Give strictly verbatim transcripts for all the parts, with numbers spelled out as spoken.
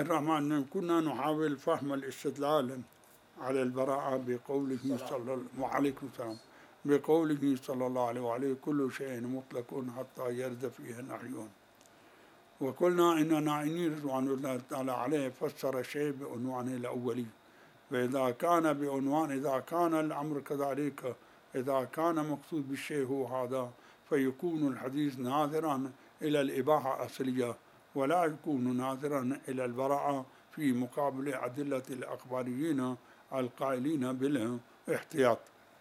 الرحمن الرحيم. كنا نحاول فهم الاستدلال على البراءة بقوله صلى الله عليه وسلم بقوله صلى الله عليه وعليه كل شيء مطلق حتى يرد فيه نهي. وقلنا إن نعيني رضوان الله تعالى عليه فسر الشيء بعنوانه الأولي، فإذا كان بعنوان إذا كان الأمر كذلك، إذا كان مقصود بالشيء هو هذا، فيكون الحديث ناظرا إلى الإباحة أصلية، ولا يكون ناظرا إلى البراءة في مقابل أدلة الأخباريين القائلين بالاحتياط.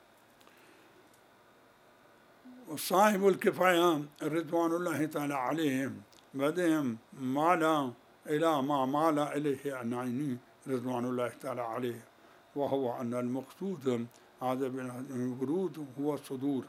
وصاحب الكفاية رضوان الله تعالى عليه بدهم مال إلى ما مال إليه النعيمي رضوان الله تعالى عليه، وهو أن المقصود هذا بالورود هو الصدور،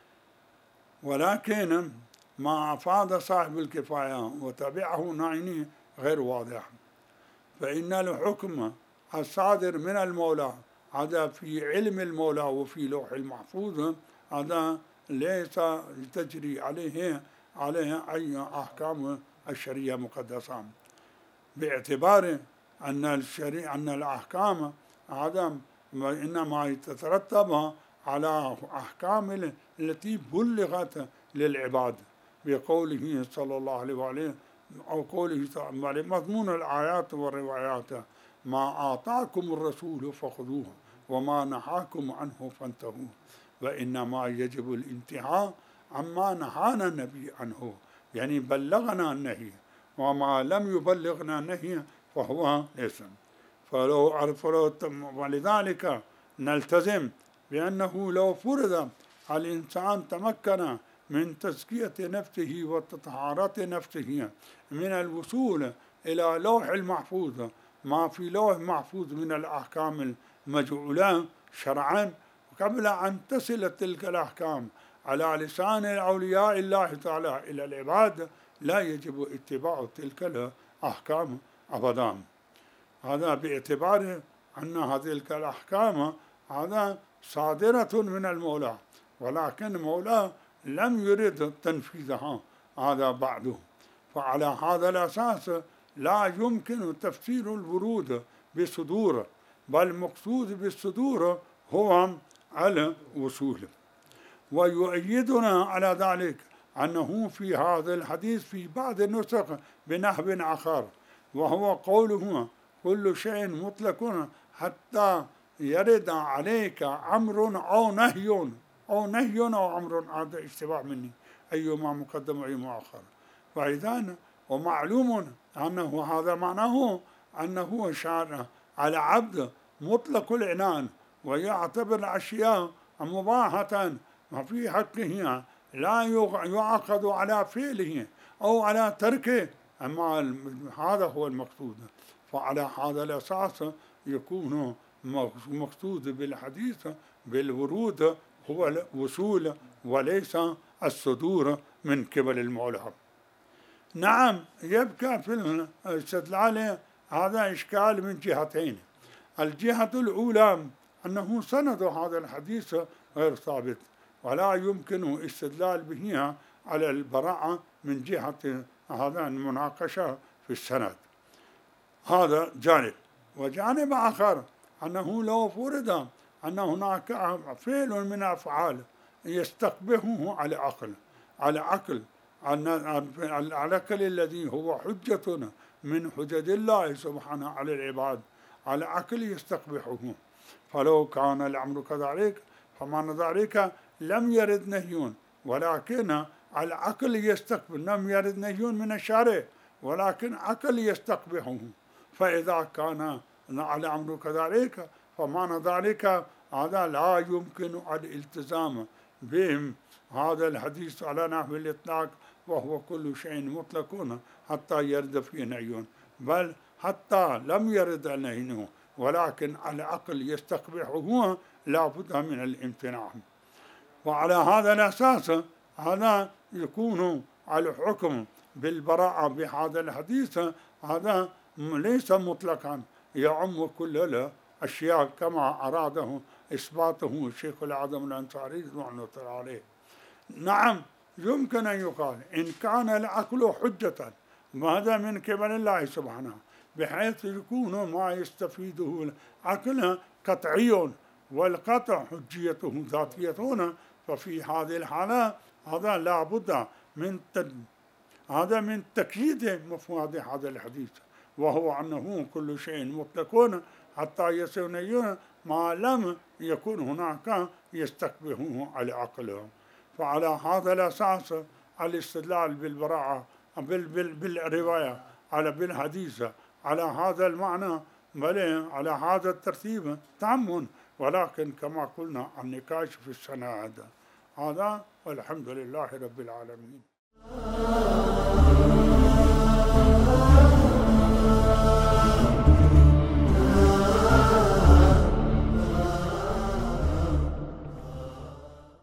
ولكن ما أفاد صاحب الكفاية وتبعه نعيمي غير واضح، فإن الحكم الصادر من المولى هذا في علم المولى وفي لوح المحفوظ هذا ليس تجري عليه عليه أي أحكام الشريعة المقدسة، باعتبار أن الشريعة أن الأحكام هذا إنما تترتب على أحكام التي بلغت للعباد بقوله صلى الله عليه وسلم أو قوله تعالى مضمون الآيات والروايات ما أعطاكم الرسول فخذوه وما نهاكم عنه فانتهوا، وإنما يجب الانتهاء عما نهانا النبي عنه، يعني بلغنا النهي، وما لم يبلغنا النهي فهو ليس. فلو عرفوا ولذلك نلتزم بأنه لو فرض الإنسان تمكن من تزكية نفسه وتطهارة نفسه من الوصول إلى لوح المحفوظ ما في لوح محفوظ من الأحكام المجعولة شرعا، قبل أن تصل تلك الأحكام على لسان أولياء الله تعالى إلى العباد، لا يجب اتباع تلك الأحكام أبدا. هذا باعتبار أن هذه الأحكام هذا صادرة من المولى، ولكن المولى لم يرد تنفيذها هذا بعده، فعلى هذا الأساس لا يمكن تفسير الورود بالصدور، بل المقصود بالصدور هو الوصول. ويؤيدنا على ذلك أنه في هذا الحديث في بعض النسخ بنحو آخر، وهو قوله كل شيء مطلق حتى يرد عليك أمر أو نهي أو نهي أو أمر، هذا اشتباه مني أيما مقدم وأيما آخر. فإذا ومعلوم أنه هذا معناه أنه شارع على عبد مطلق العنان ويعتبر الأشياء مباحة وفي حقه لا يعاقد على فعله أو على تركه، أما هذا هو المقصود. فعلى هذا الأساس يكون مقصود بالحديث بالورود هو الوصول وليس الصدور من قبل المولى. نعم، يبقى في الاستدلال هذا إشكال من جهتين. الجهة الأولى أنه سند هذا الحديث غير ثابت، ولا يمكن استدلال به على البراءة من جهة هذا المناقشة في السند، هذا جانب. وجانب آخر أنه لو فرض أن هناك فعل من أفعال يستقبحه على عقل على عقل العقل الذي هو حجة من حجج الله سبحانه على العباد، على عقل يستقبحه، فلو كان الأمر كذلك فمعنى ذلك لم يرد نهي، ولكن العقل يستقبح، لم يرد نهي من الشارع ولكن عقل يستقبحه، فإذا كان الأمر كذلك فمعنى ذلك هذا لا يمكن الالتزام بهم هذا الحديث على نحو الإطلاق، وهو كل شيء مطلق حتى يرد فيه نهي، بل حتى لم يرد النهي ولكن العقل يستقبحه لا بد من الامتناع. وعلى هذا الأساس هذا يكون الحكم بالبراءة بهذا الحديث هذا ليس مطلقا، يعم كل الأشياء كما أراده إثباته الشيخ الأعظم الأنصاري رضوان الله عليه. نعم، يمكن أن يقال إن كان العقل حجة وهذا من قبل الله سبحانه، بحيث يكون ما يستفيده العقل قطعي، والقطع حجيته ذاتية هنا. ففي هذه الحالة هذا لا بد من تد... هذا من تكييد مفهوم هذا الحديث، وهو أنه كل شيء مطلق حتى يسون ما لم يكن هناك يستكبهه العقل. فعلى هذا الأساس الاستدلال بالبراعة بال بال بالرواية على بالحديث على هذا المعنى، بل على هذا الترتيب تام، ولكن كما قلنا النقاش في السند هذا. والحمد لله رب العالمين.